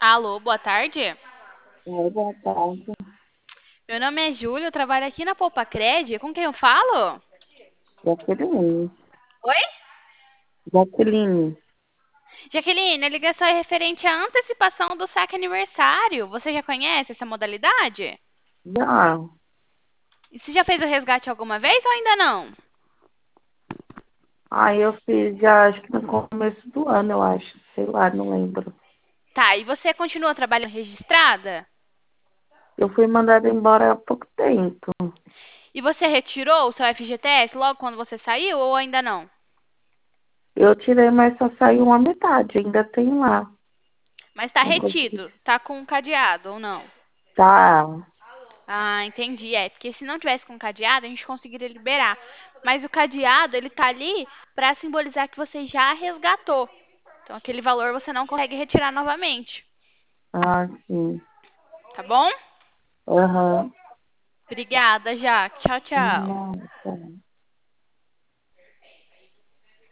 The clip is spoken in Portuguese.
Alô, boa tarde. Oi, boa tarde. Meu nome é Júlia, eu trabalho aqui na Poupa Cred. Com quem eu falo? Jaqueline. Oi? Jaqueline. Jaqueline, a ligação é referente à antecipação do saque aniversário. Você já conhece essa modalidade? Já. E você já fez o resgate alguma vez ou ainda não? Aí eu fiz já, acho que no começo do ano, eu acho. Sei lá, não lembro. Tá, e você continua trabalhando registrada? Eu fui mandada embora há pouco tempo. E você retirou o seu FGTS logo quando você saiu ou ainda não? Eu tirei, mas só saiu uma metade. Ainda tem lá. Mas tá Não consegui. retido, tá com cadeado ou não? Tá. Ah, entendi. É, porque se não tivesse com cadeado, a gente conseguiria liberar. Mas o cadeado, ele tá ali para simbolizar que você já resgatou. Então, aquele valor você não consegue retirar novamente. Ah, sim. Tá bom? Aham. Obrigada, Jaque. Tchau, tchau. Não, tá.